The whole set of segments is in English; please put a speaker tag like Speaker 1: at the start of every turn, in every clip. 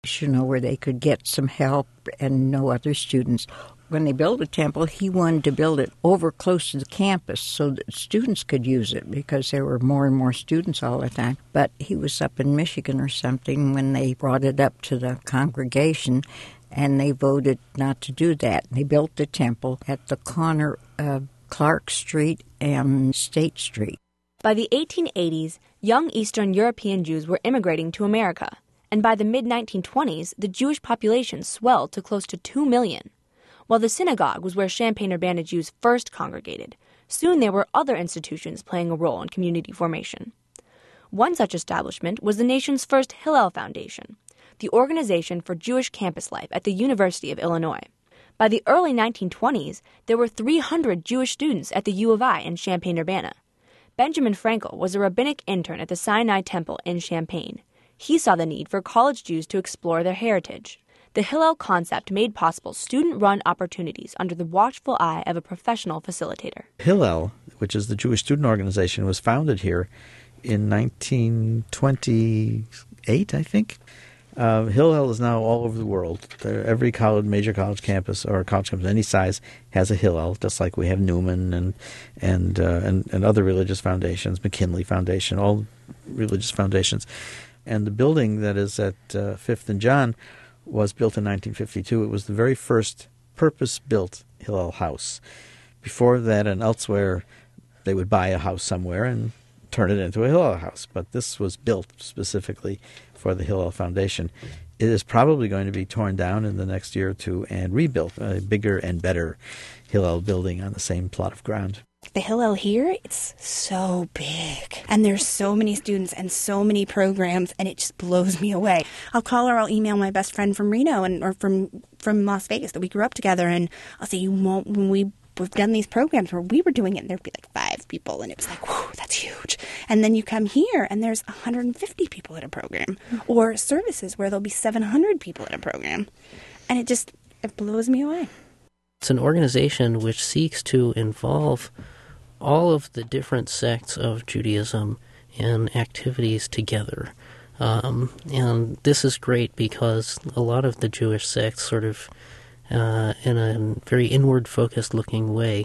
Speaker 1: where they could get some help and no other students. When they built a temple, he wanted to build it over close to the campus so that students could use it because there were more and more students all the time. But he was up in Michigan or something when they brought it up to the congregation, and they voted not to do that. They built the temple at the corner of Clark Street and State Street.
Speaker 2: By the 1880s, young Eastern European Jews were immigrating to America, and by the mid-1920s, the Jewish population swelled to close to 2 million. While the synagogue was where Champaign-Urbana Jews first congregated, soon there were other institutions playing a role in community formation. One such establishment was the nation's first Hillel Foundation, the Organization for Jewish Campus Life at the University of Illinois. By the early 1920s, there were 300 Jewish students at the U of I in Champaign-Urbana. Benjamin Frankel was a rabbinic intern at the Sinai Temple in Champaign. He saw the need for college Jews to explore their heritage. The Hillel concept made possible student-run opportunities under the watchful eye of a professional facilitator.
Speaker 3: Hillel, which is the Jewish student organization, was founded here in 1928, I think. Hillel is now all over the world. Every major college campus or college campus of any size has a Hillel, just like we have Newman and other religious foundations, McKinley Foundation, all religious foundations. And the building that is at 5th and John was built in 1952. It was the very first purpose-built Hillel house. Before that and elsewhere, they would buy a house somewhere and turn it into a Hillel house. But this was built specifically for the Hillel Foundation. It is probably going to be torn down in the next year or two and rebuilt, a bigger and better Hillel building on the same plot of ground.
Speaker 4: The Hillel here, it's so big. And there's so many students and so many programs, and it just blows me away. I'll call or I'll email my best friend from Reno or from Las Vegas that we grew up together, and I'll say, when we've done these programs where we were doing it, and there'd be like 5 people, and it was like, whew, that's huge. And then you come here, and there's 150 people in a program. Or services where there'll be 700 people in a program. And it blows me away.
Speaker 5: It's an organization which seeks to involve all of the different sects of Judaism and activities together. And this is great because a lot of the Jewish sects sort of, in a very inward-focused looking way,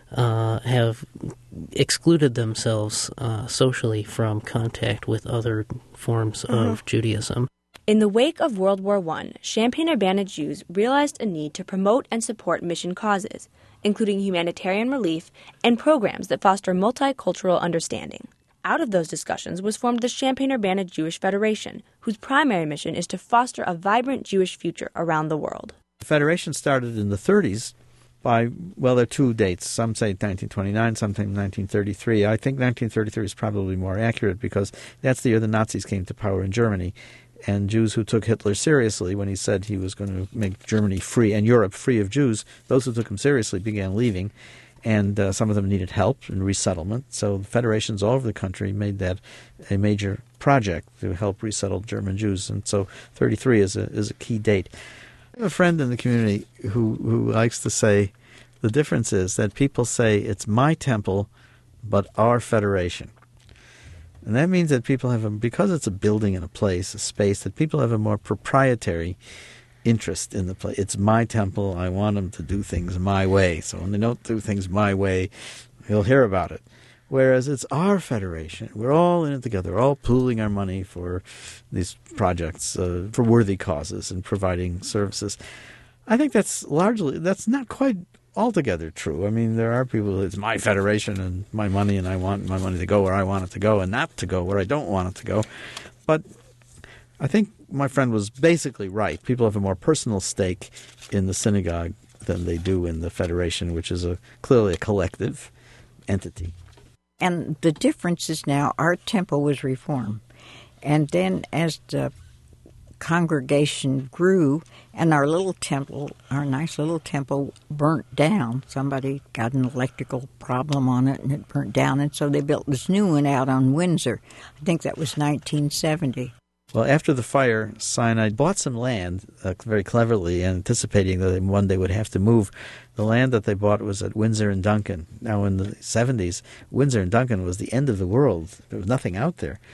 Speaker 5: have excluded themselves socially from contact with other forms of Judaism.
Speaker 2: In the wake of World War I, Champaign-Urbana Jews realized a need to promote and support mission causes, including humanitarian relief and programs that foster multicultural understanding. Out of those discussions was formed the Champaign-Urbana Jewish Federation, whose primary mission is to foster a vibrant Jewish future around the world.
Speaker 3: The Federation started in the 30s there are 2 dates. Some say 1929, some say 1933. I think 1933 is probably more accurate because that's the year the Nazis came to power in Germany. And Jews who took Hitler seriously when he said he was going to make Germany free and Europe free of Jews, those who took him seriously began leaving. And some of them needed help in resettlement. So the federations all over the country made that a major project to help resettle German Jews. And so 33 is a key date. I have a friend in the community who likes to say the difference is that people say it's my temple, but our federation. And that means that people have because it's a building and a place, a space, that people have a more proprietary interest in the place. It's my temple. I want them to do things my way. So when they don't do things my way, you'll hear about it. Whereas it's our federation. We're all in it together. We're all pooling our money for these projects, for worthy causes and providing services. I think that's not quite altogether true. I mean, there are people, it's my federation and my money, and I want my money to go where I want it to go and not to go where I don't want it to go. But I think my friend was basically right. People have a more personal stake in the synagogue than they do in the federation, which is clearly a collective entity.
Speaker 1: And the difference is now our temple was reformed. And then as the congregation grew and our nice little temple burnt down. Somebody got an electrical problem on it and it burnt down. And so they built this new one out on Windsor. I think that was 1970.
Speaker 3: Well, after the fire, Sinai bought some land very cleverly, anticipating that they one day would have to move. The land that they bought was at Windsor and Duncan. Now, in the 70s, Windsor and Duncan was the end of the world. There was nothing out there.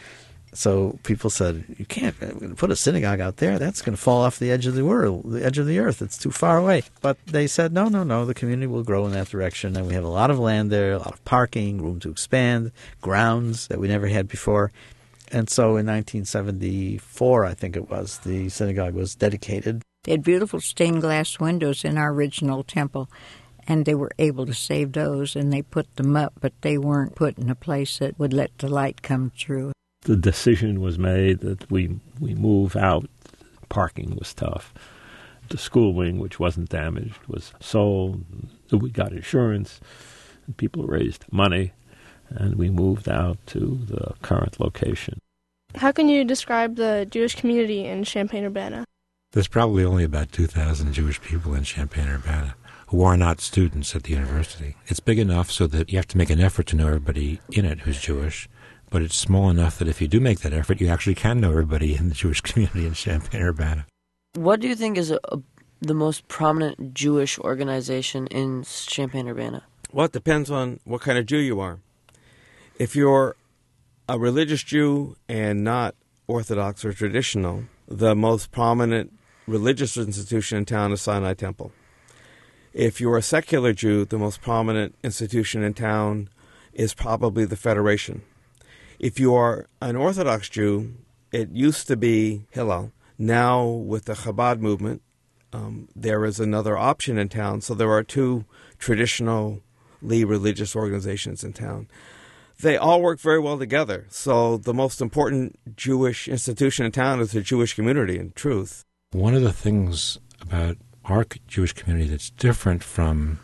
Speaker 3: So people said, you can't put a synagogue out there. That's going to fall off the edge of the world, the edge of the earth. It's too far away. But they said, no, the community will grow in that direction. And we have a lot of land there, a lot of parking, room to expand, grounds that we never had before. And so in 1974, I think it was, the synagogue was dedicated.
Speaker 1: They had beautiful stained glass windows in our original temple, and they were able to save those, and they put them up, but they weren't put in a place that would let the light come through.
Speaker 6: The decision was made that we move out. Parking was tough. The school wing, which wasn't damaged, was sold. We got insurance, and people raised money, and we moved out to the current location.
Speaker 7: How can you describe the Jewish community in Champaign-Urbana?
Speaker 8: There's probably only about 2,000 Jewish people in Champaign-Urbana who are not students at the university. It's big enough so that you have to make an effort to know everybody in it who's Jewish, but it's small enough that if you do make that effort, you actually can know everybody in the Jewish community in Champaign-Urbana.
Speaker 9: What do you think is the most prominent Jewish organization in Champaign-Urbana?
Speaker 10: Well, it depends on what kind of Jew you are. If you're a religious Jew and not Orthodox or traditional, the most prominent religious institution in town is Sinai Temple. If you're a secular Jew, the most prominent institution in town is probably the Federation. If you are an Orthodox Jew, it used to be Hillel. Now, with the Chabad movement, there is another option in town. So there are two traditionally religious organizations in town. They all work very well together. So the most important Jewish institution in town is the Jewish community, in truth.
Speaker 8: One of the things about our Jewish community that's different from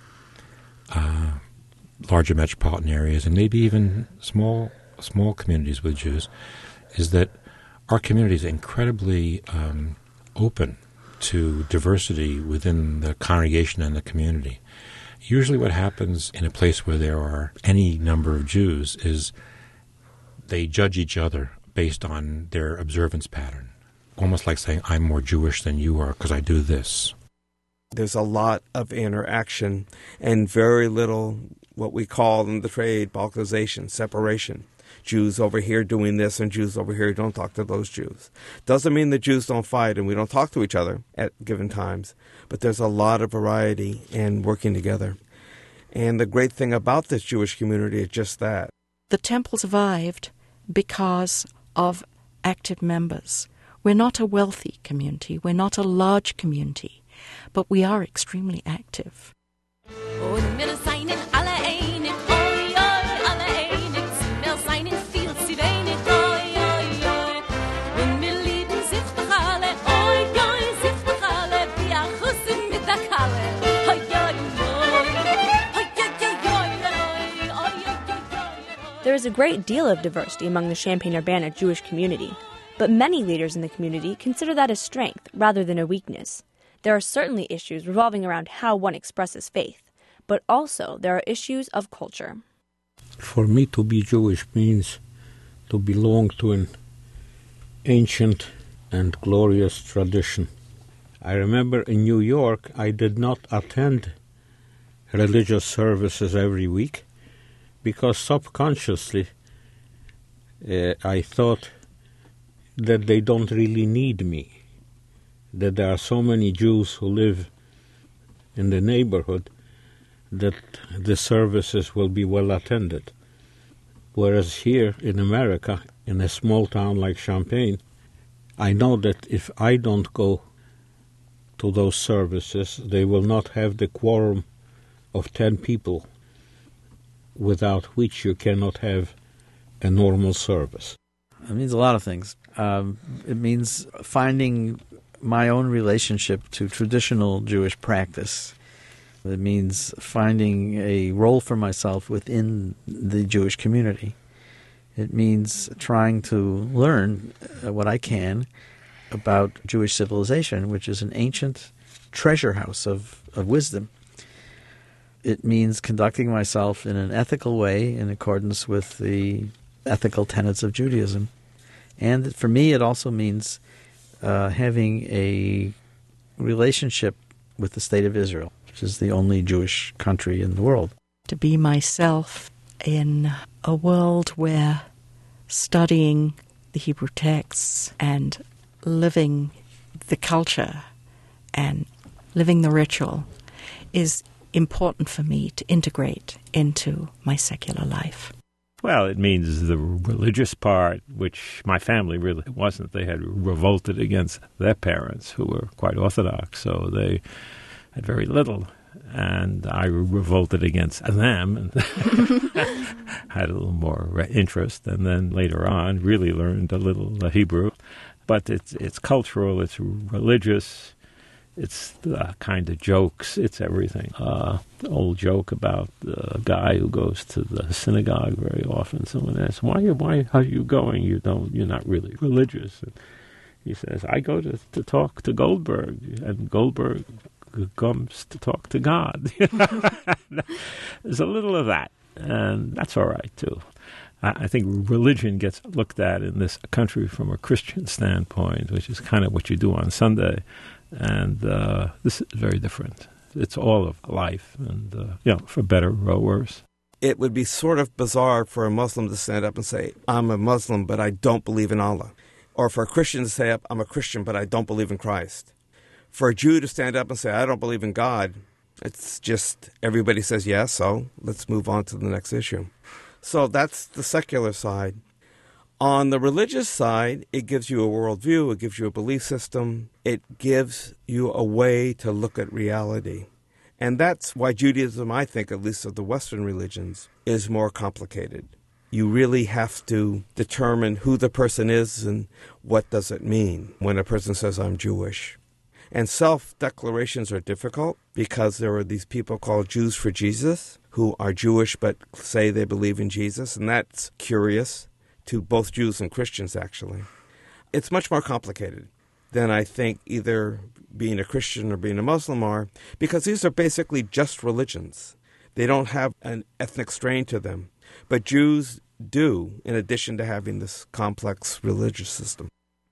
Speaker 8: larger metropolitan areas and maybe even small communities with Jews is that our community is incredibly open to diversity within the congregation and the community. Usually what happens in a place where there are any number of Jews is they judge each other based on their observance pattern, almost like saying, I'm more Jewish than you are because I do this.
Speaker 10: There's a lot of interaction and very little what we call in the trade balkanization, separation. Jews over here doing this and Jews over here don't talk to those Jews. Doesn't mean the Jews don't fight and we don't talk to each other at given times, but there's a lot of variety and working together. And the great thing about this Jewish community is just that.
Speaker 11: The temple survived because of active members. We're not a wealthy community, we're not a large community, but we are extremely active.
Speaker 2: There is a great deal of diversity among the Champaign-Urbana Jewish community, but many leaders in the community consider that a strength rather than a weakness. There are certainly issues revolving around how one expresses faith, but also there are issues of culture.
Speaker 6: For me, to be Jewish means to belong to an ancient and glorious tradition. I remember in New York, I did not attend religious services every week because subconsciously I thought that they don't really need me, that there are so many Jews who live in the neighborhood that the services will be well attended. Whereas here in America, in a small town like Champaign, I know that if I don't go to those services, they will not have the quorum of 10 people, without which you cannot have a normal service.
Speaker 3: It means a lot of things. It means finding my own relationship to traditional Jewish practice. It means finding a role for myself within the Jewish community. It means trying to learn what I can about Jewish civilization, which is an ancient treasure house of wisdom. It means conducting myself in an ethical way in accordance with the ethical tenets of Judaism. And for me, it also means having a relationship with the State of Israel, which is the only Jewish country in the world.
Speaker 11: To be myself in a world where studying the Hebrew texts and living the culture and living the ritual is important for me to integrate into my secular life.
Speaker 12: Well, it means the religious part, which my family really wasn't. They had revolted against their parents, who were quite Orthodox, so they had very little. And I revolted against them and had a little more interest. And then later on, really learned a little Hebrew. But it's cultural, it's religious. It's the kind of jokes. It's everything. The old joke about the guy who goes to the synagogue very often. Someone asks, "Why are you going? You're not really religious." And he says, "I go to talk to Goldberg, and Goldberg comes to talk to God." There's a little of that, and that's all right too. I think religion gets looked at in this country from a Christian standpoint, which is kind of what you do on Sunday. And this is very different. It's all of life, and for better or worse.
Speaker 10: It would be sort of bizarre for a Muslim to stand up and say, "I'm a Muslim, but I don't believe in Allah." Or for a Christian to say, "I'm a Christian, but I don't believe in Christ." For a Jew to stand up and say, "I don't believe in God," it's just everybody says yes, so let's move on to the next issue. So that's the secular side. On the religious side, it gives you a worldview, it gives you a belief system, it gives you a way to look at reality. And that's why Judaism, I think, at least of the Western religions, is more complicated. You really have to determine who the person is and what does it mean when a person says, "I'm Jewish." And self-declarations are difficult because there are these people called Jews for Jesus who are Jewish but say they believe in Jesus, and that's curious to both Jews and Christians, actually. It's much more complicated than I think either being a Christian or being a Muslim are, because these are basically just religions. They don't have an ethnic strain to them. But Jews do, in addition to having this complex religious system.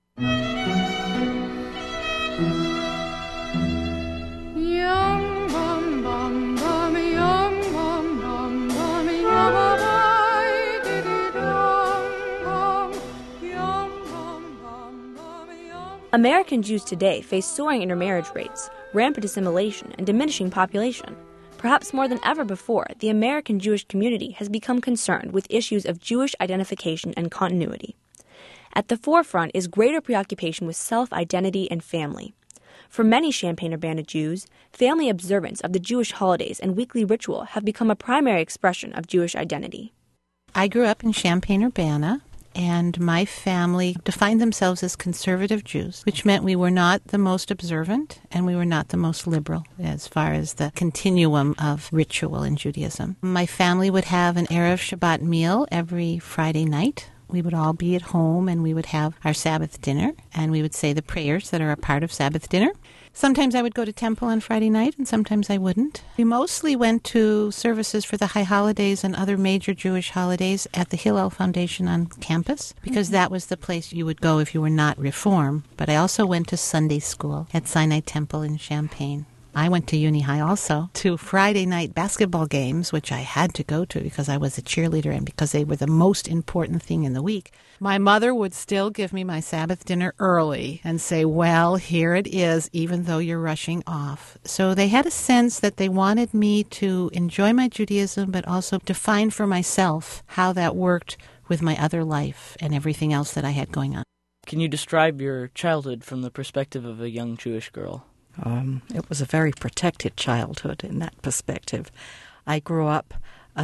Speaker 2: American Jews today face soaring intermarriage rates, rampant assimilation, and diminishing population. Perhaps more than ever before, the American Jewish community has become concerned with issues of Jewish identification and continuity. At the forefront is greater preoccupation with self-identity and family. For many Champaign-Urbana Jews, family observance of the Jewish holidays and weekly ritual have become a primary expression of Jewish identity.
Speaker 13: I grew up in Champaign-Urbana, and my family defined themselves as conservative Jews, which meant we were not the most observant and we were not the most liberal as far as the continuum of ritual in Judaism. My family would have an Erev Shabbat meal every Friday night. We would all be at home and we would have our Sabbath dinner and we would say the prayers that are a part of Sabbath dinner. Sometimes I would go to temple on Friday night and sometimes I wouldn't. We mostly went to services for the high holidays and other major Jewish holidays at the Hillel Foundation on campus because that was the place you would go if you were not Reform. But I also went to Sunday school at Sinai Temple in Champaign. I went to Uni High also to Friday night basketball games, which I had to go to because I was a cheerleader and because they were the most important thing in the week. My mother would still give me my Sabbath dinner early and say, well, here it is, even though you're rushing off. So they had a sense that they wanted me to enjoy my Judaism, but also define for myself how that worked with my other life and everything else that I had going on.
Speaker 14: Can you describe your childhood from the perspective of a young Jewish girl?
Speaker 11: It was a very protected childhood in that perspective. I grew up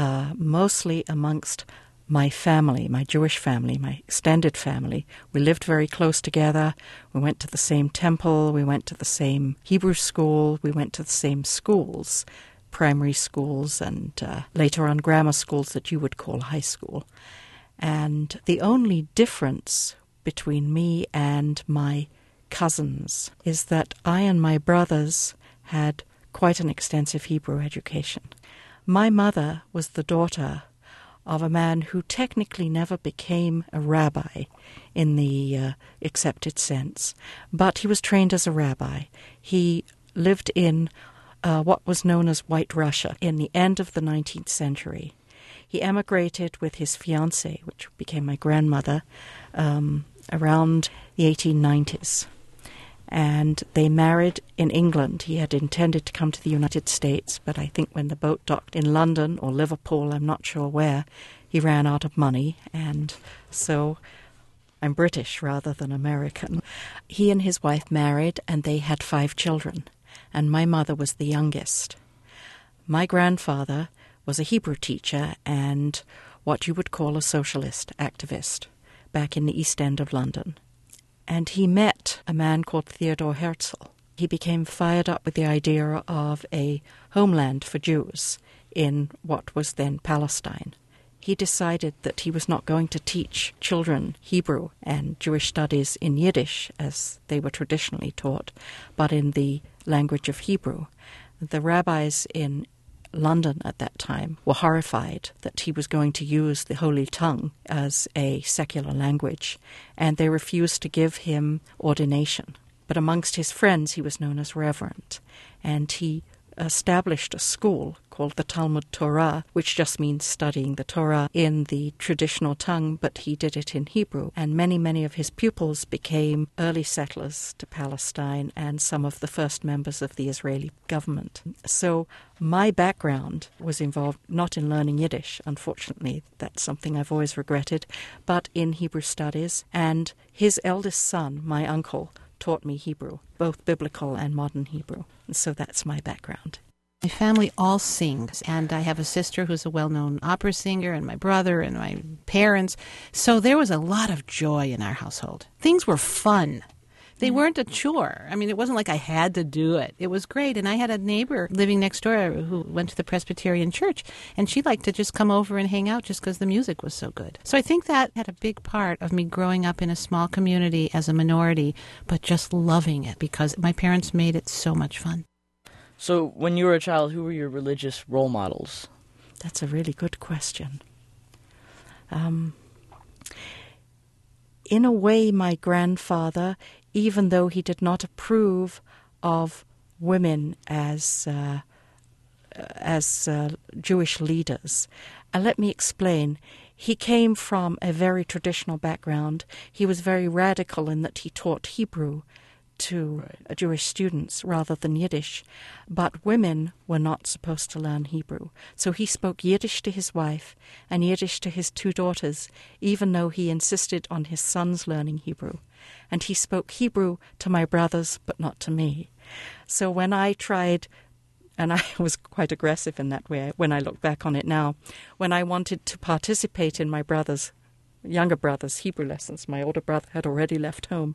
Speaker 11: mostly amongst my family, my Jewish family, my extended family. We lived very close together. We went to the same temple. We went to the same Hebrew school. We went to the same schools, primary schools, and later on grammar schools that you would call high school. And the only difference between me and my cousins is that I and my brothers had quite an extensive Hebrew education. My mother was the daughter of a man who technically never became a rabbi in the accepted sense, but he was trained as a rabbi. He lived in what was known as White Russia in the end of the 19th century. He emigrated with his fiancée, which became my grandmother, around the 1890s. And they married in England. He had intended to come to the United States, but I think when the boat docked in London or Liverpool, I'm not sure where, he ran out of money, and so I'm British rather than American. He and his wife married, and they had 5 children, and my mother was the youngest. My grandfather was a Hebrew teacher and what you would call a socialist activist back in the East End of London. And he met a man called Theodor Herzl. He became fired up with the idea of a homeland for Jews in what was then Palestine. He decided that he was not going to teach children Hebrew and Jewish studies in Yiddish, as they were traditionally taught, but in the language of Hebrew. The rabbis in London at that time were horrified that he was going to use the Holy Tongue as a secular language, and they refused to give him ordination. But amongst his friends he was known as Reverend, and he established a school called the Talmud Torah, which just means studying the Torah in the traditional tongue, but he did it in Hebrew. And many of his pupils became early settlers to Palestine and some of the first members of the Israeli government. So my background was involved not in learning Yiddish, unfortunately, that's something I've always regretted, but in Hebrew studies. And his eldest son, my uncle, taught me Hebrew, both biblical and modern Hebrew. And so that's my background.
Speaker 13: My family all sings, and I have a sister who's a well-known opera singer, and my brother and my parents. So there was a lot of joy in our household. Things were fun. They weren't a chore. I mean, it wasn't like I had to do it. It was great. And I had a neighbor living next door who went to the Presbyterian church, and she liked to just come over and hang out just because the music was so good. So I think that had a big part of me growing up in a small community as a minority, but just loving it because my parents made it so much fun.
Speaker 14: So when you were a child, who were your religious role models?
Speaker 11: That's a really good question. In a way, my grandfather, even though he did not approve of women as Jewish leaders, let me explain. He came from a very traditional background. He was very radical in that he taught Hebrew to Jewish students rather than Yiddish, but women were not supposed to learn Hebrew. So he spoke Yiddish to his wife and Yiddish to his 2 daughters, even though he insisted on his sons learning Hebrew. And he spoke Hebrew to my brothers, but not to me. So when I tried, and I was quite aggressive in that way when I look back on it now, when I wanted to participate in my younger brother's Hebrew lessons, my older brother had already left home,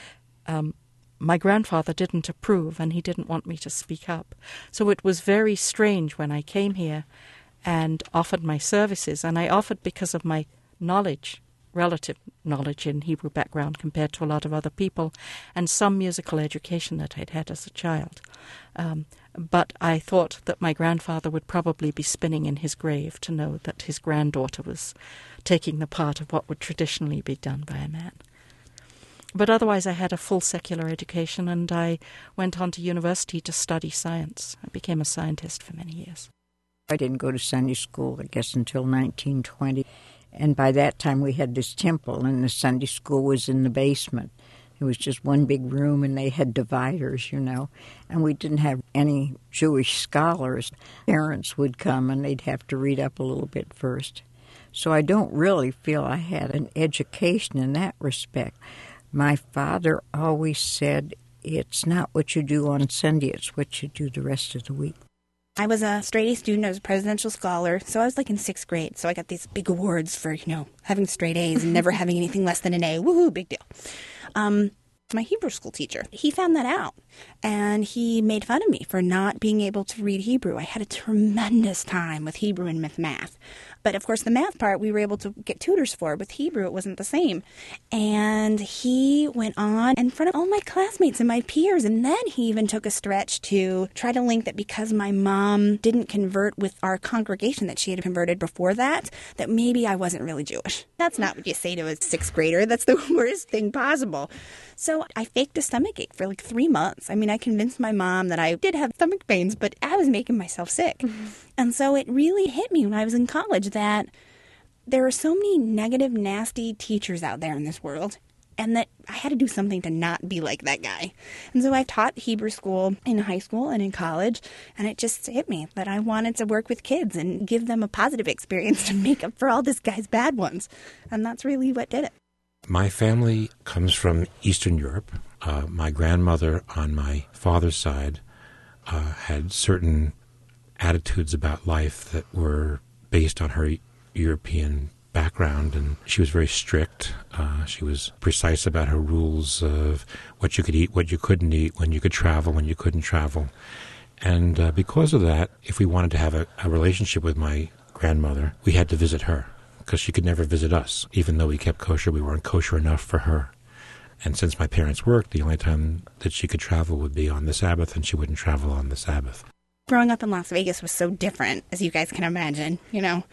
Speaker 11: my grandfather didn't approve, and he didn't want me to speak up. So it was very strange when I came here and offered my services, and I offered because of my knowledge, relative knowledge in Hebrew background compared to a lot of other people, and some musical education that I'd had as a child. But I thought that my grandfather would probably be spinning in his grave to know that his granddaughter was taking the part of what would traditionally be done by a man. But otherwise I had a full secular education, and I went on to university to study science. I became a scientist for many years.
Speaker 1: I didn't go to Sunday school, I guess, until 1920. And by that time we had this temple, and the Sunday school was in the basement. It was just one big room, and they had dividers, and we didn't have any Jewish scholars. Parents would come, and they'd have to read up a little bit first. So I don't really feel I had an education in that respect. My father always said, it's not what you do on Sunday, it's what you do the rest of the week.
Speaker 4: I was a straight-A student. I was a presidential scholar. So I was in 6th grade. So I got these big awards for, having straight A's and never having anything less than an A. Woohoo, big deal. My Hebrew school teacher, he found that out, and he made fun of me for not being able to read Hebrew. I had a tremendous time with Hebrew and math. But, of course, the math part we were able to get tutors for. With Hebrew, it wasn't the same. And he went on in front of all my classmates and my peers, and then he even took a stretch to try to link that because my mom didn't convert with our congregation that she had converted before that maybe I wasn't really Jewish. That's not what you say to a 6th grader. That's the worst thing possible. So I faked a stomachache for 3 months. experience. I mean, I convinced my mom that I did have stomach pains, but I was making myself sick. Mm-hmm. And so it really hit me when I was in college that there are so many negative, nasty teachers out there in this world, and that I had to do something to not be like that guy. And so I taught Hebrew school in high school and in college, and it just hit me that I wanted to work with kids and give them a positive experience to make up for all this guy's bad ones. And that's really what did it.
Speaker 8: My family comes from Eastern Europe. My grandmother on my father's side had certain attitudes about life that were based on her European background, and she was very strict. She was precise about her rules of what you could eat, what you couldn't eat, when you could travel, when you couldn't travel. And because of that, if we wanted to have a relationship with my grandmother, we had to visit her, because she could never visit us. Even though we kept kosher, we weren't kosher enough for her. And since my parents worked, the only time that she could travel would be on the Sabbath, and she wouldn't travel on the Sabbath.
Speaker 4: Growing up in Las Vegas was so different, as you guys can imagine, you know.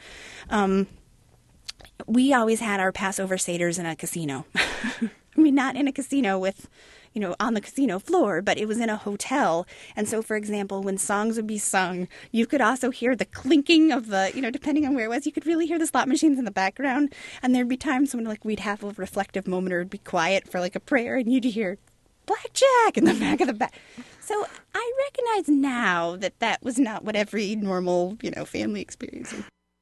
Speaker 4: We always had our Passover Seders in a casino. I mean, not in a casino with, you know, on the casino floor, but it was in a hotel. And so, for example, when songs would be sung, you could also hear the clinking of the, you know, depending on where it was, you could really hear the slot machines in the background. And there'd be times when, like, we'd have a reflective moment, or it'd be quiet for, like, a prayer, and you'd hear blackjack in the back of the back. So I recognize now that that was not what every normal, you know, family experienced.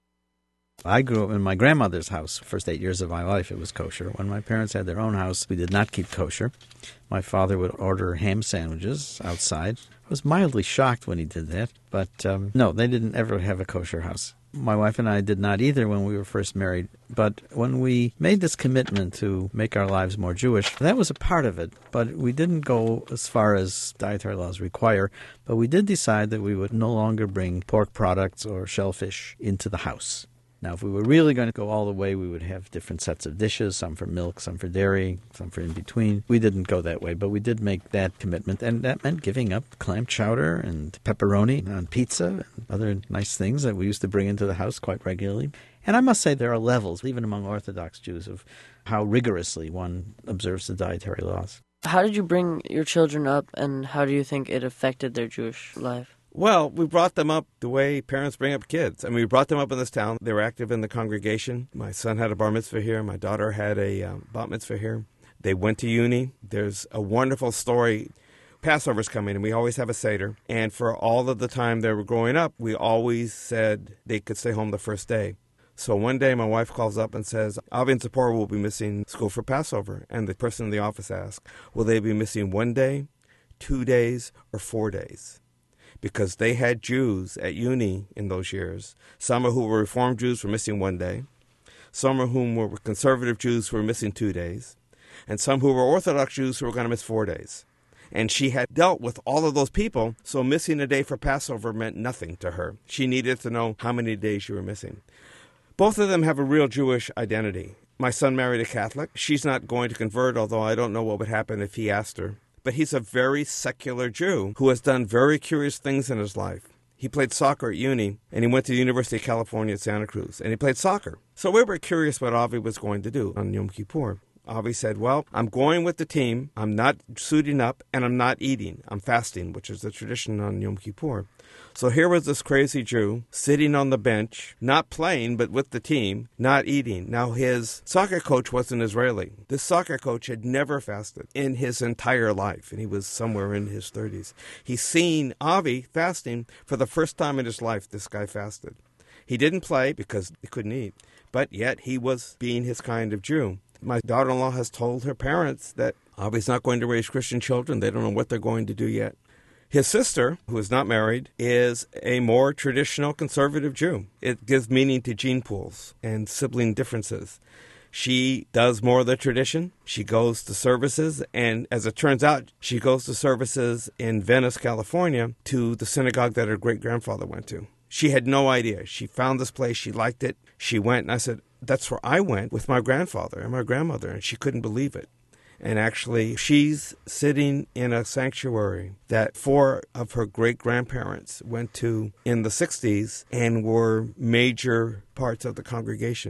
Speaker 3: I grew up in my grandmother's house. First 8 years of my life, it was kosher. When my parents had their own house, we did not keep kosher. My father would order ham sandwiches outside. I was mildly shocked when he did that. But no, they didn't ever have a kosher house. My wife and I did not either when we were first married. But when we made this commitment to make our lives more Jewish, that was a part of it. But we didn't go as far as dietary laws require. But we did decide that we would no longer bring pork products or shellfish into the house. Now, if we were really going to go all the way, we would have different sets of dishes, some for milk, some for dairy, some for in between. We didn't go that way, but we did make that commitment, and that meant giving up clam chowder and pepperoni on pizza and other nice things that we used to bring into the house quite regularly. And I must say there are levels, even among Orthodox Jews, of how rigorously one observes the dietary laws.
Speaker 9: How did you bring your children up, and how do you think it affected their Jewish life?
Speaker 10: Well, we brought them up the way parents bring up kids. I mean, we brought them up in this town. They were active in the congregation. My son had a bar mitzvah here. My daughter had a bat mitzvah here. They went to uni. There's a wonderful story. Passover's coming, and we always have a Seder. And for all of the time they were growing up, we always said they could stay home the first day. So one day my wife calls up and says, Avi and Zipporah will be missing school for Passover. And the person in the office asks, will they be missing 1 day, 2 days, or 4 days? Because they had Jews at uni in those years. Some who were Reformed Jews were missing 1 day. Some of whom were conservative Jews who were missing 2 days. And some who were Orthodox Jews who were going to miss 4 days. And she had dealt with all of those people, so missing a day for Passover meant nothing to her. She needed to know how many days you were missing. Both of them have a real Jewish identity. My son married a Catholic. She's not going to convert, although I don't know what would happen if he asked her. But he's a very secular Jew who has done very curious things in his life. He played soccer at uni, and he went to the University of California at Santa Cruz, and he played soccer. So we were curious what Avi was going to do on Yom Kippur. Avi said, well, I'm going with the team, I'm not suiting up, and I'm not eating. I'm fasting, which is the tradition on Yom Kippur. So here was this crazy Jew sitting on the bench, not playing, but with the team, not eating. Now, his soccer coach was an Israeli. This soccer coach had never fasted in his entire life, and he was somewhere in his 30s. He's seen Avi fasting for the first time in his life. This guy fasted. He didn't play because he couldn't eat, but yet he was being his kind of Jew. My daughter-in-law has told her parents that Avi's not going to raise Christian children. They don't know what they're going to do yet. His sister, who is not married, is a more traditional conservative Jew. It gives meaning to gene pools and sibling differences. She does more of the tradition. She goes to services, and as it turns out, she goes to services in Venice, California, to the synagogue that her great-grandfather went to. She had no idea. She found this place. She liked it. She went, and I said, that's where I went with my grandfather and my grandmother, and she couldn't believe it. And actually, she's sitting in a sanctuary that 4 of her great-grandparents went to in the 60s and were major parts of the congregation.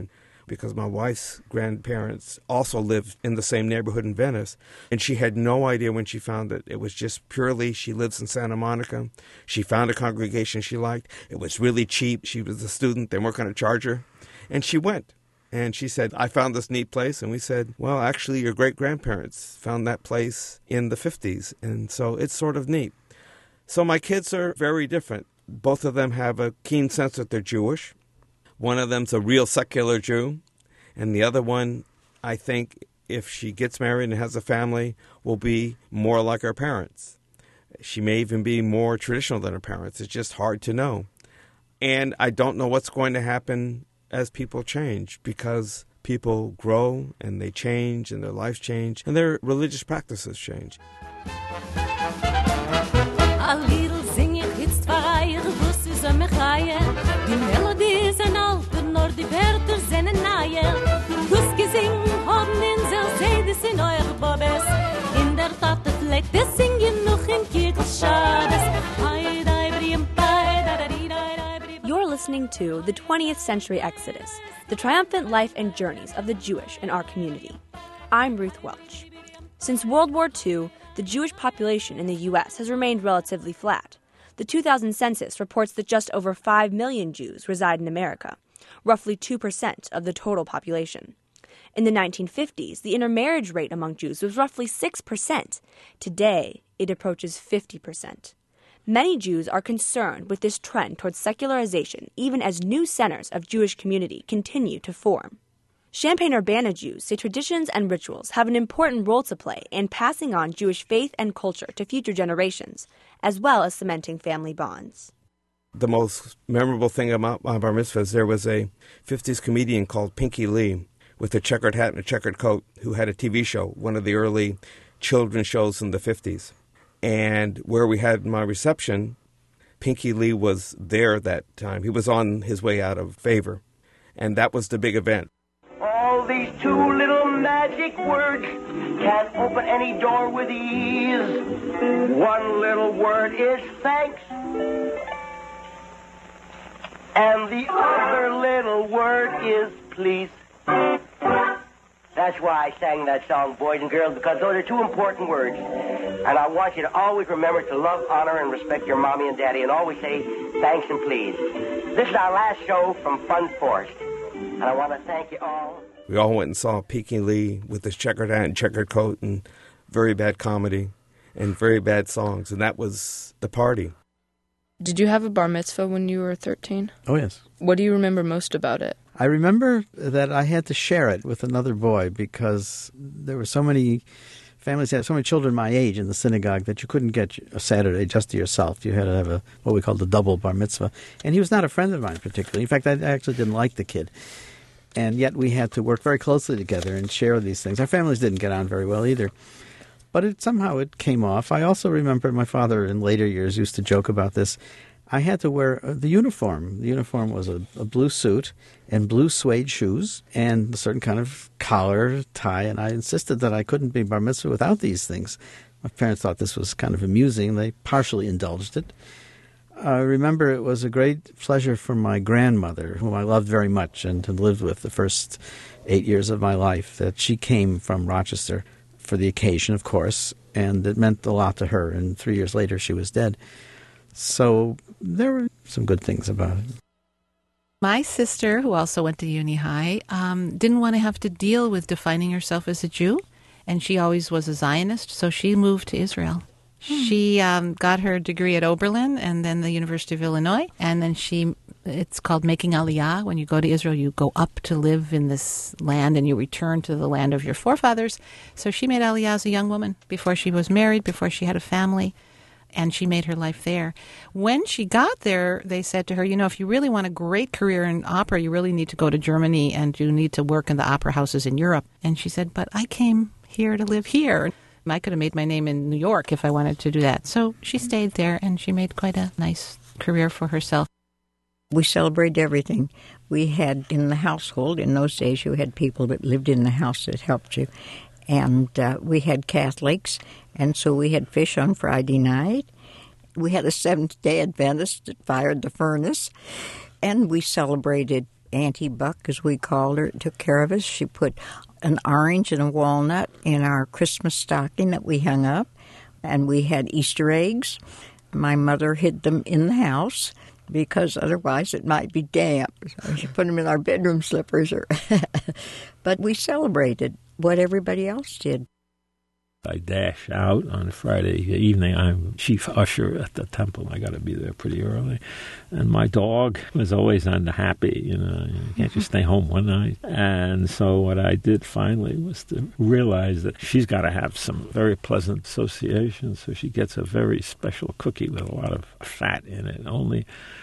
Speaker 10: because my wife's grandparents also lived in the same neighborhood in Venice. And she had no idea when she found it. It was just purely, she lives in Santa Monica. She found a congregation she liked. It was really cheap. She was a student. They weren't going to charge her. And she went. And she said, I found this neat place. And we said, well, actually, your great-grandparents found that place in the 50s. And so it's sort of neat. So my kids are very different. Both of them have a keen sense that they're Jewish. One of them's a real secular Jew. And the other one, I think, if she gets married and has a family, will be more like her parents. She may even be more traditional than her parents. It's just hard to know. And I don't know what's going to happen as people change, because people grow and they change and their lives change and their religious practices change.
Speaker 15: A little singing hits fire, bus is a mechaye. Die melodies and alte, nor die Wörter sind neue. Dus gesing haben in Selsedes in euer Bobes. In der Tat fleckt es singen noch in Kirchschades.
Speaker 2: You're listening to The 20th Century Exodus, the triumphant life and journeys of the Jewish in our community. I'm Ruth Welch. Since World War II, the Jewish population in the U.S. has remained relatively flat. The 2000 census reports that just over 5 million Jews reside in America, roughly 2% of the total population. In the 1950s, the intermarriage rate among Jews was roughly 6%. Today, it approaches 50%. Many Jews are concerned with this trend towards secularization, even as new centers of Jewish community continue to form. Champaign-Urbana Jews say traditions and rituals have an important role to play in passing on Jewish faith and culture to future generations, as well as cementing family bonds.
Speaker 10: The most memorable thing about my bar mitzvah is there was a 50s comedian called Pinky Lee with a checkered hat and a checkered coat who had a TV show, one of the early children's shows in the 50s. And where we had my reception, Pinky Lee was there that time. He was on his way out of favor. And that was the big event.
Speaker 16: All these two little magic words can open any door with ease. One little word is thanks. And the other little word is please. That's why I sang that song, boys and girls, because those are two important words. And I want you to always remember to love, honor, and respect your mommy and daddy, and always say thanks and please. This is our last show from Fun Forest, and I want to thank you all.
Speaker 10: We all went and saw Pinky Lee with his checkered hat and checkered coat and very bad comedy and very bad songs, and that was the party.
Speaker 7: Did you have a bar mitzvah when you were 13?
Speaker 3: Oh, yes.
Speaker 7: What do you remember most about it?
Speaker 3: I remember that I had to share it with another boy because there were so many families had so many children my age in the synagogue that you couldn't get a Saturday just to yourself. You had to have what we called the double bar mitzvah. And he was not a friend of mine particularly. In fact, I actually didn't like the kid. And yet we had to work very closely together and share these things. Our families didn't get on very well either. But somehow it came off. I also remember my father in later years used to joke about this. I had to wear the uniform. The uniform was a blue suit and blue suede shoes and a certain kind of collar, tie, and I insisted that I couldn't be bar mitzvah without these things. My parents thought this was kind of amusing. They partially indulged it. I remember it was a great pleasure for my grandmother, whom I loved very much and had lived with the first 8 years of my life, that she came from Rochester for the occasion, of course, and it meant a lot to her. And 3 years later, she was dead. So there were some good things about it.
Speaker 13: My sister, who also went to Uni High, didn't want to have to deal with defining herself as a Jew, and she always was a Zionist, so she moved to Israel. She got her degree at Oberlin and then the University of Illinois, and then it's called making Aliyah. When you go to Israel, you go up to live in this land and you return to the land of your forefathers. So she made Aliyah as a young woman before she was married, before she had a family. And she made her life there. When she got there, they said to her, if you really want a great career in opera, you really need to go to Germany and you need to work in the opera houses in Europe. And she said, but I came here to live here. I could have made my name in New York if I wanted to do that. So she stayed there and she made quite a nice career for herself.
Speaker 1: We celebrated everything. We had in the household, in those days you had people that lived in the house that helped you. And we had Catholics, and so we had fish on Friday night. We had a Seventh-day Adventist that fired the furnace. And we celebrated Auntie Buck, as we called her, took care of us. She put an orange and a walnut in our Christmas stocking that we hung up, and we had Easter eggs. My mother hid them in the house because otherwise it might be damp. So she put them in our bedroom slippers. But we celebrated what everybody else did.
Speaker 12: I dash out on a Friday evening. I'm chief usher at the temple. I got to be there pretty early. And my dog was always unhappy. You can't just stay home one night. And so what I did finally was to realize that she's got to have some very pleasant associations. So she gets a very special cookie with a lot of fat in it, only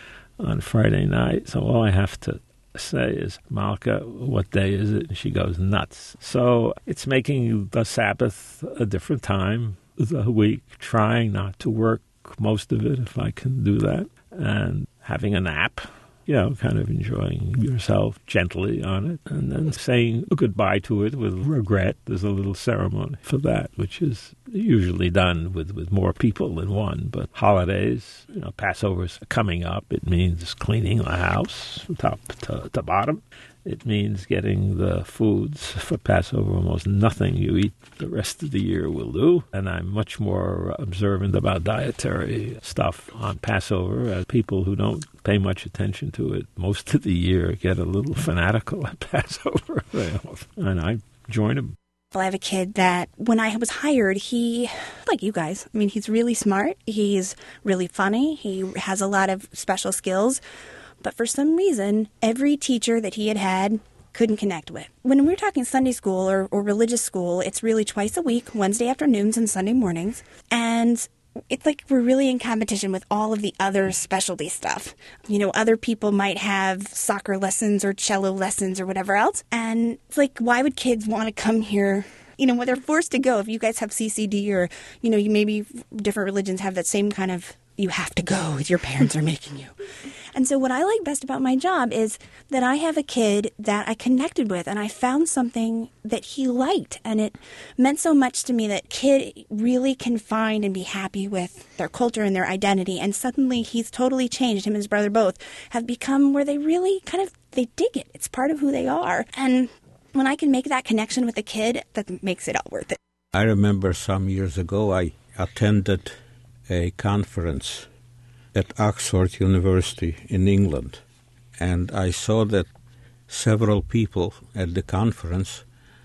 Speaker 12: on Friday night. So all I have to say is, Malka, what day is it? And she goes nuts. So it's making the Sabbath a different time of the week, trying not to work most of it if I can do that, and having a nap, kind of enjoying yourself gently on it, and then saying goodbye to it with regret. There's a little ceremony for that, which is usually done with more people than one. But holidays, Passover's coming up. It means cleaning the house from top to bottom. It means getting the foods for Passover. Almost nothing you eat the rest of the year will do. And I'm much more observant about dietary stuff on Passover, as people who don't pay much attention to it most of the year get a little fanatical at Passover. And I join them.
Speaker 4: I have a kid that when I was hired, he, like you guys, he's really smart. He's really funny. He has a lot of special skills. But for some reason, every teacher that he had couldn't connect with. When we're talking Sunday school or religious school, it's really twice a week, Wednesday afternoons and Sunday mornings. And it's like we're really in competition with all of the other specialty stuff. Other people might have soccer lessons or cello lessons or whatever else. And it's like, why would kids want to come here? When they're forced to go, if you guys have CCD or, you maybe different religions have that same kind of, you have to go, your parents are making you. And so what I like best about my job is that I have a kid that I connected with, and I found something that he liked. And it meant so much to me that kid really can find and be happy with their culture and their identity. And suddenly he's totally changed. Him and his brother both have become where they really they dig it. It's part of who they are. And when I can make that connection with a kid, that makes it all worth it.
Speaker 6: I remember some years ago I attended a conference at Oxford University in England, and I saw that several people at the conference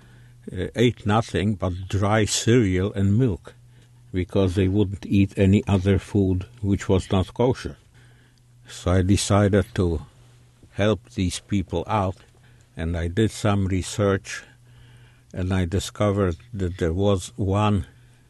Speaker 6: ate nothing but dry cereal and milk because they wouldn't eat any other food which was not kosher. So I decided to help these people out, and I did some research, and I discovered that there was one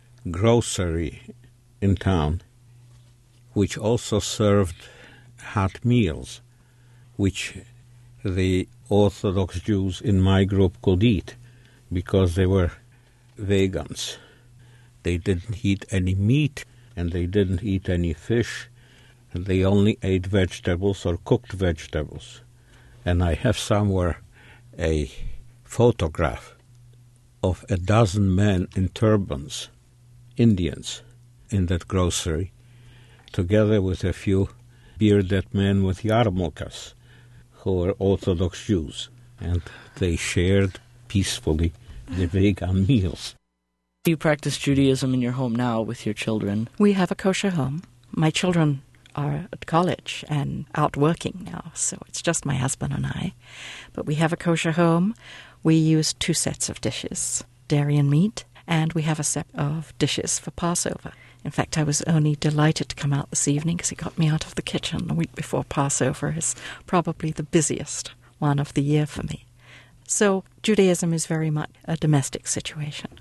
Speaker 6: grocery in town which also served hot meals, which the Orthodox Jews in my group could eat because they were vegans. They didn't eat any meat and they didn't eat any fish, and they only ate vegetables or cooked vegetables. And I have somewhere a photograph of 12 men in turbans, Indians, in that grocery, together with a few bearded men with yarmulkes, who were Orthodox Jews, and they shared peacefully the vegan meals.
Speaker 14: Do you practice Judaism in your home now with your children?
Speaker 11: We have a kosher home. My children are at college and out working now, so it's just my husband and I. But we have a kosher home. We use 2 sets of dishes, dairy and meat, and we have a set of dishes for Passover. In fact, I was only delighted to come out this evening because it got me out of the kitchen. The week before Passover is probably the busiest one of the year for me. So Judaism is very much a domestic situation.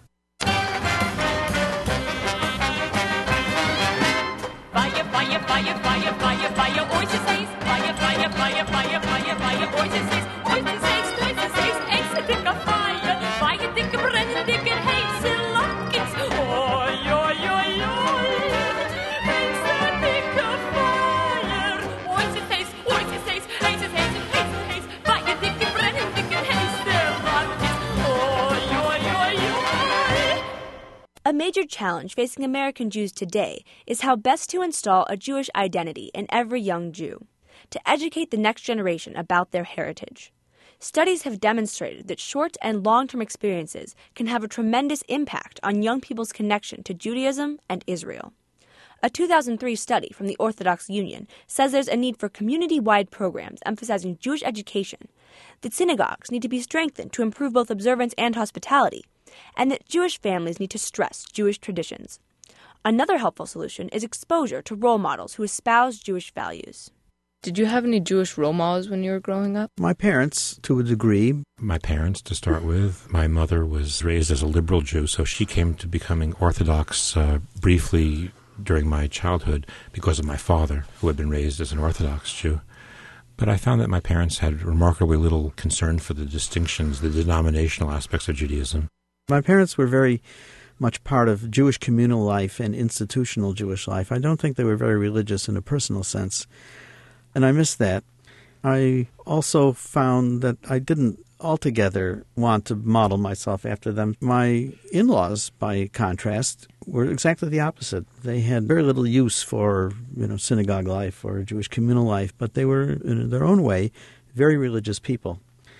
Speaker 2: A major challenge facing American Jews today is how best to install a Jewish identity in every young Jew. to educate the next generation about their heritage. Studies have demonstrated that short and long-term experiences can have a tremendous impact on young people's connection to Judaism and Israel. A 2003 study from the Orthodox Union says there's a need for community-wide programs emphasizing Jewish education, that synagogues need to be strengthened to improve both observance and hospitality, and that Jewish families need to stress Jewish traditions. Another helpful solution is exposure to role models who espouse Jewish values.
Speaker 7: Did you have any Jewish role models when you were growing up?
Speaker 3: My parents, to a degree.
Speaker 8: My parents, to start with. My mother was raised as a liberal Jew, so she came to becoming Orthodox briefly during my childhood because of my father, who had been raised as an Orthodox Jew. But I found that my parents had remarkably little concern for the distinctions, the denominational aspects of Judaism.
Speaker 3: My parents were very much part of Jewish communal life and institutional Jewish life. I don't think they were very religious in a personal sense, and I miss that. I also found that I didn't altogether want to model myself after them. My in-laws, by contrast, were exactly the opposite. They had very little use for, synagogue life or Jewish communal life, but they were, in their own way, very religious people.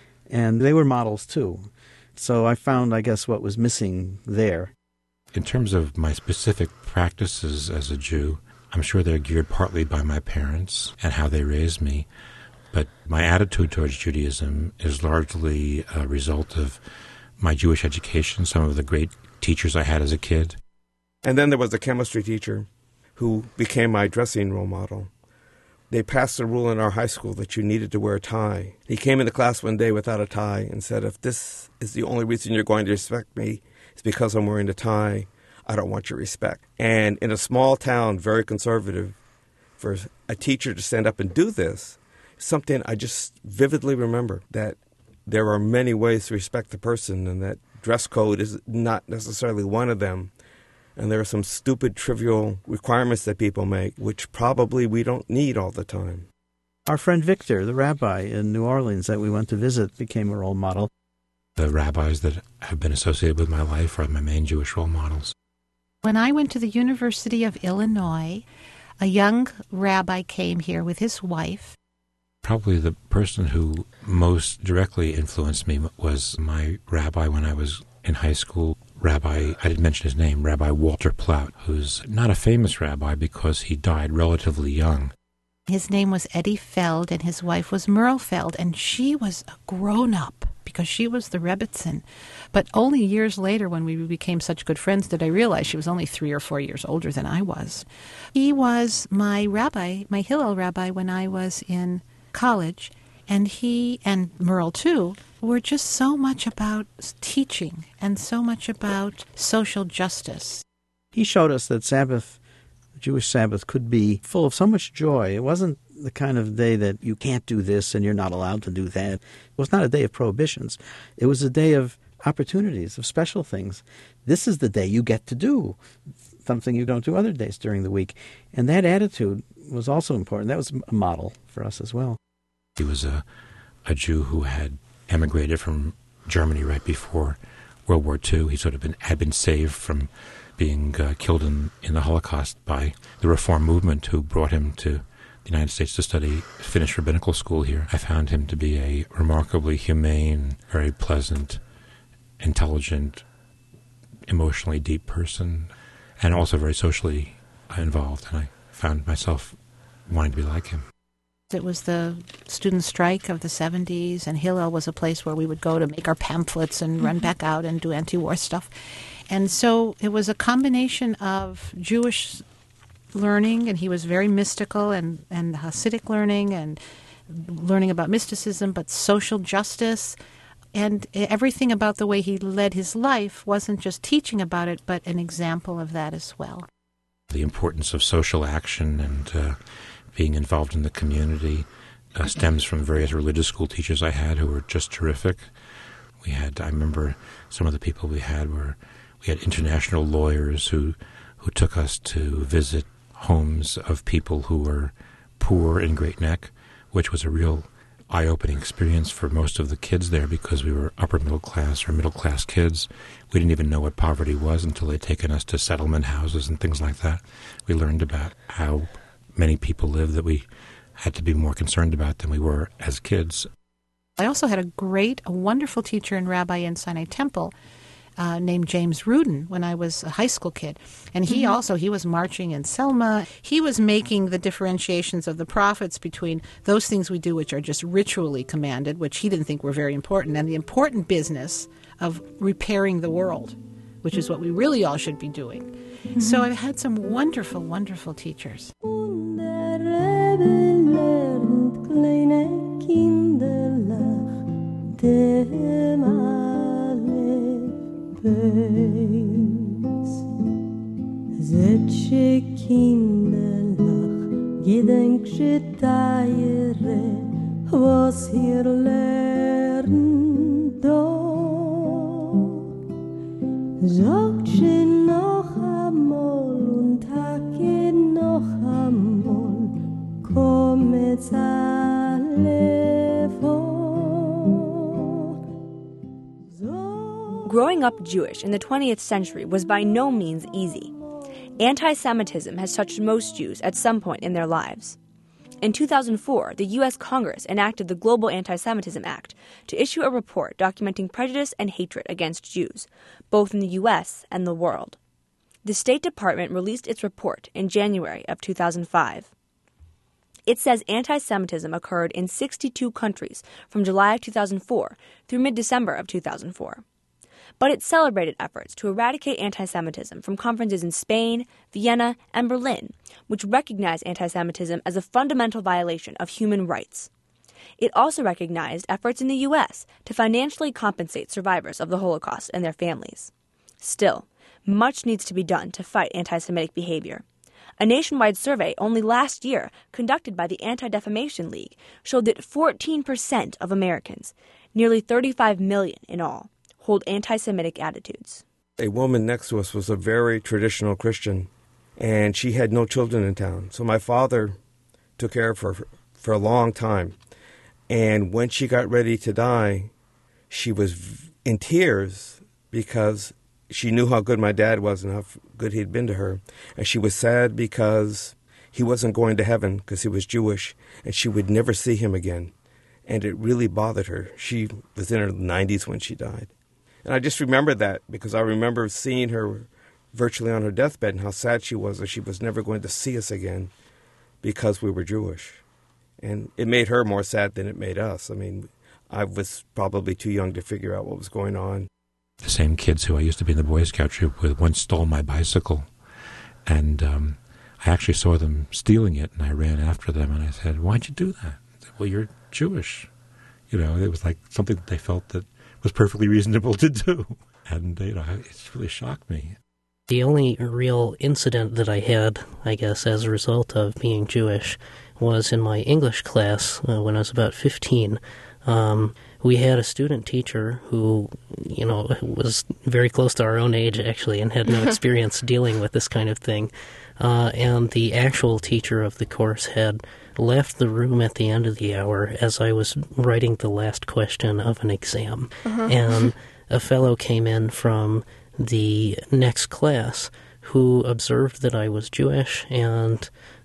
Speaker 3: And they were models, too. So I found, I guess, what was missing there.
Speaker 8: In terms of my specific practices as a Jew, I'm sure they're geared partly by my parents and how they raised me. But my attitude towards Judaism is largely a result of my Jewish education, some of the great teachers I had as a kid.
Speaker 10: And then there was a chemistry teacher who became my dressing role model. They passed a rule in our high school that you needed to wear a tie. He came into class one day without a tie and said, if this is the only reason you're going to respect me, it's because I'm wearing a tie, I don't want your respect. And in a small town, very conservative, for a teacher to stand up and do this, something I just vividly remember, that there are many ways to respect the person and that dress code is not necessarily one of them. And there are some stupid, trivial requirements that people make, which probably we don't need all the time.
Speaker 3: Our friend Victor, the rabbi in New Orleans that we went to visit, became a role model.
Speaker 8: The rabbis that have been associated with my life are my main Jewish role models.
Speaker 13: When I went to the University of Illinois, a young rabbi came here with his wife.
Speaker 8: Probably the person who most directly influenced me was my rabbi when I was in high school. Rabbi, I didn't mention his name, Rabbi Walter Plaut, who's not a famous rabbi because he died relatively young.
Speaker 13: His name was Eddie Feld, and his wife was Merle Feld, and she was a grown-up because she was the Rebbitzin. But only years later, when we became such good friends, did I realize she was only 3 or 4 years older than I was. He was my rabbi, my Hillel rabbi, when I was in college, and he and Merle, too, were just so much about teaching and so much about social justice.
Speaker 3: He showed us that Sabbath, the Jewish Sabbath, could be full of so much joy. It wasn't the kind of day that you can't do this and you're not allowed to do that. It was not a day of prohibitions. It was a day of opportunities, of special things. This is the day you get to do something you don't do other days during the week. And that attitude was also important. That was a model for us as well.
Speaker 8: He was a Jew who had emigrated from Germany right before World War II. He had been saved from being killed in the Holocaust by the Reform movement, who brought him to the United States to finish rabbinical school here. I found him to be a remarkably humane, very pleasant, intelligent, emotionally deep person, and also very socially involved. And I found myself wanting to be like him.
Speaker 13: It was the student strike of the 70s, and Hillel was a place where we would go to make our pamphlets and run back out and do anti-war stuff. And so it was a combination of Jewish learning, and he was very mystical, and Hasidic learning, and learning about mysticism, but social justice. And everything about the way he led his life wasn't just teaching about it, but an example of that as well.
Speaker 8: The importance of social action and being involved in the community stems from various religious school teachers I had who were just terrific. I remember some of the people we had international lawyers who took us to visit homes of people who were poor in Great Neck, which was a real eye-opening experience for most of the kids there because we were upper middle class or middle class kids. We didn't even know what poverty was until they'd taken us to settlement houses and things like that. We learned about how many people live that we had to be more concerned about than we were as kids.
Speaker 13: I also had a wonderful teacher in Rabbi in Sinai Temple named James Rudin when I was a high school kid. And he was marching in Selma. He was making the differentiations of the prophets between those things we do which are just ritually commanded, which he didn't think were very important, and the important business of repairing the world, which is what we really all should be doing. Mm-hmm. So I've had some wonderful, wonderful teachers.
Speaker 15: Zetsche Kinderlach, gedenksche Teire, was hier lernen doch. Sagt sie noch einmal und hake noch einmal, kommet's alle vor.
Speaker 2: Growing up Jewish in the 20th century was by no means easy. Anti-Semitism has touched most Jews at some point in their lives. In 2004, the U.S. Congress enacted the Global Anti-Semitism Act to issue a report documenting prejudice and hatred against Jews, both in the U.S. and the world. The State Department released its report in January of 2005. It says anti-Semitism occurred in 62 countries from July of 2004 through mid-December of 2004. But it celebrated efforts to eradicate anti-Semitism from conferences in Spain, Vienna, and Berlin, which recognized anti-Semitism as a fundamental violation of human rights. It also recognized efforts in the U.S. to financially compensate survivors of the Holocaust and their families. Still, much needs to be done to fight anti-Semitic behavior. A nationwide survey only last year, conducted by the Anti-Defamation League, showed that 14% of Americans, nearly 35 million in all, hold anti-Semitic attitudes.
Speaker 10: A woman next to us was a very traditional Christian, and she had no children in town. So my father took care of her for a long time. And when she got ready to die, she was in tears because she knew how good my dad was and how good he'd been to her. And she was sad because he wasn't going to heaven because he was Jewish, and she would never see him again. And it really bothered her. She was in her 90s when she died. And I just remember that because I remember seeing her virtually on her deathbed and how sad she was that she was never going to see us again because we were Jewish. And it made her more sad than it made us. I mean, I was probably too young to figure out what was going on.
Speaker 8: The same kids who I used to be in the Boy Scout troop with once stole my bicycle. And I actually saw them stealing it, and I ran after them, and I said, "Why'd you do that?" They said, "Well, you're Jewish." You know, it was like something that they felt that was perfectly reasonable to do. And, you know, it's really shocked me.
Speaker 5: The only real incident that I had, I guess, as a result of being Jewish was in my English class when I was about 15. We had a student teacher who, you know, was very close to our own age, actually, and had no experience dealing with this kind of thing. And the actual teacher of the course had left the room at the end of the hour as I was writing the last question of an exam. And a fellow came in from the next class who observed that I was Jewish and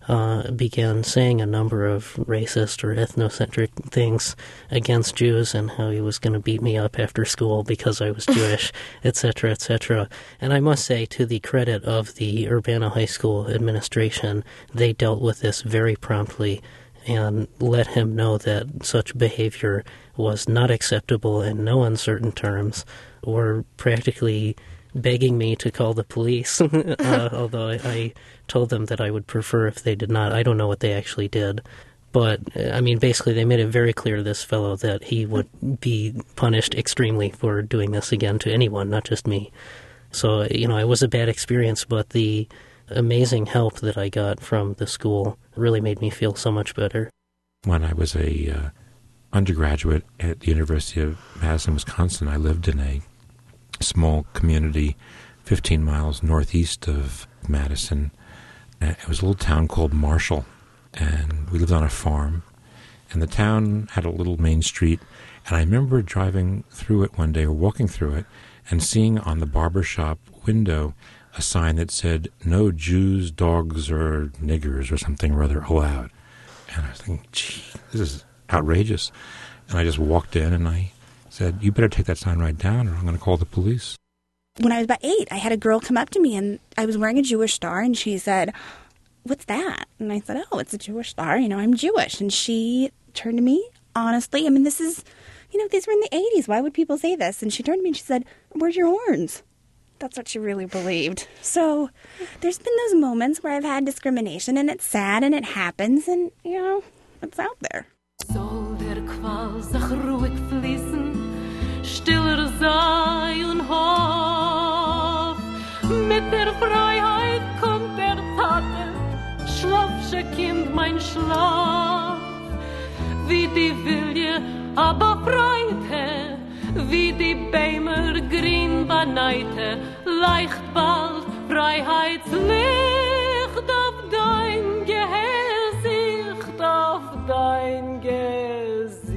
Speaker 5: began saying a number of racist or ethnocentric things against Jews and how he was going to beat me up after school because I was Jewish, etc., etc. And I must say, to the credit of the Urbana High School administration, they dealt with this very promptly and let him know that such behavior was not acceptable in no uncertain terms, or practically begging me to call the police, although I told them that I would prefer if they did not. I don't know what they actually did. But, I mean, basically they made it very clear to this fellow that he would be punished extremely for doing this again to anyone, not just me. So, you know, it was a bad experience, but the amazing help that I got from the school really made me feel so much better.
Speaker 8: When I was a undergraduate at the University of Madison, Wisconsin, I lived in a small community 15 miles northeast of Madison. It was a little town called Marshall, and we lived on a farm. And the town had a little main street, and I remember driving through it one day, or walking through it, and seeing on the barbershop window a sign that said, "No Jews, dogs, or niggers," or something or other allowed. And I was thinking, gee, this is outrageous. And I just walked in and I said, you better take that sign right down or I'm going to call the police.
Speaker 4: When I was about 8, I had a girl come up to me and I was wearing a Jewish star and she said, "What's that?" And I said, "Oh, it's a Jewish star. I'm Jewish." And she turned to me, honestly, this is, these were in the 80s. Why would people say this? And she turned to me and she said, "Where's your horns?" That's what she really believed. So there's been those moments where I've had discrimination and it's sad and it happens and, it's out there.
Speaker 15: Soll der Qual sich ruhig fließen, stiller sei und hoff. Mit der Freiheit kommt der Tate, schlafsche Kind mein Schlaf. Wie die Wilje aber freute, wie die Bäumer grün beneite, leicht bald Freiheitslicht auf dein Gesicht, auf dein Gesicht.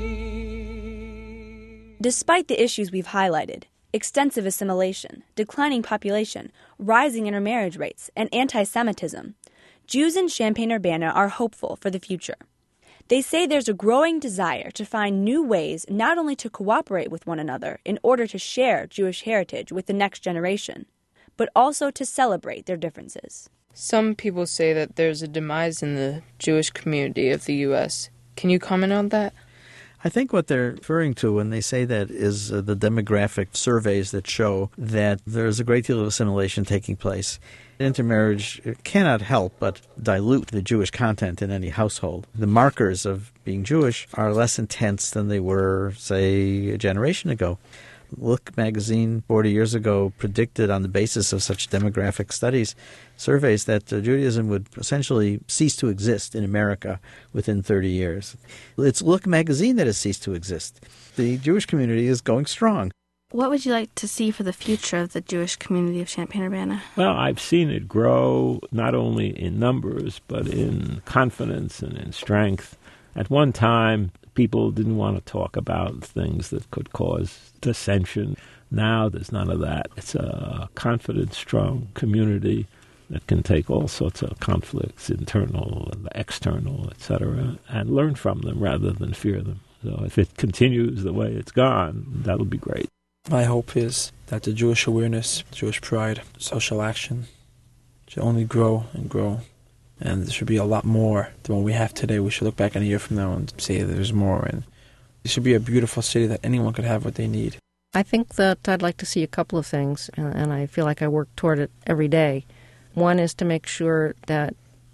Speaker 2: Despite the issues we've highlighted, extensive assimilation, declining population, rising intermarriage rates, and anti-Semitism, Jews in Champaign-Urbana are hopeful for the future. They say there's a growing desire to find new ways not only to cooperate with one another in order to share Jewish heritage with the next generation, but also to celebrate their differences.
Speaker 17: Some people say that there's a demise in the Jewish community of the U.S. Can you comment on that?
Speaker 3: I think what they're referring to when they say that is the demographic surveys that show that there's a great deal of assimilation taking place. Intermarriage cannot help but dilute the Jewish content in any household. The markers of being Jewish are less intense than they were, say, a generation ago. Look magazine 40 years ago predicted on the basis of such demographic studies, surveys, that Judaism would essentially cease to exist in America within 30 years. It's Look magazine that has ceased to exist. The Jewish community is going strong.
Speaker 7: What would you like to see for the future of the Jewish community of Champaign-Urbana?
Speaker 12: Well, I've seen it grow not only in numbers, but in confidence and in strength. At one time, people didn't want to talk about things that could cause dissension. Now there's none of that. It's a confident, strong community that can take all sorts of conflicts, internal, external, etc., and learn from them rather than fear them. So if it continues the way it's gone, that'll be great.
Speaker 18: My hope is that the Jewish awareness, Jewish pride, social action should only grow and grow. And there should be a lot more than what we have today. We should look back in a year from now and say there's more. And it should be a beautiful city that anyone could have what they need.
Speaker 19: I think that I'd like to see a couple of things, and I feel like I work toward it every day. One is to make sure that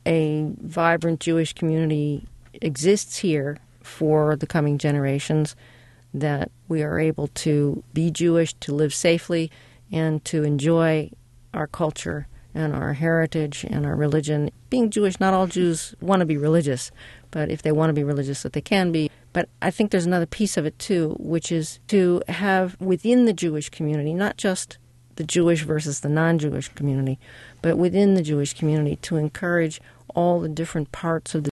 Speaker 19: a vibrant Jewish community exists here for the coming generations, that we are able to be Jewish, to live safely, and to enjoy our culture and our heritage and our religion. Being Jewish, not all Jews want to be religious, but if they want to be religious, that they can be. But I think there's another piece of it, too, which is to have within the Jewish community, not just the Jewish versus the non-Jewish community, but within the Jewish community, to encourage all the different parts of the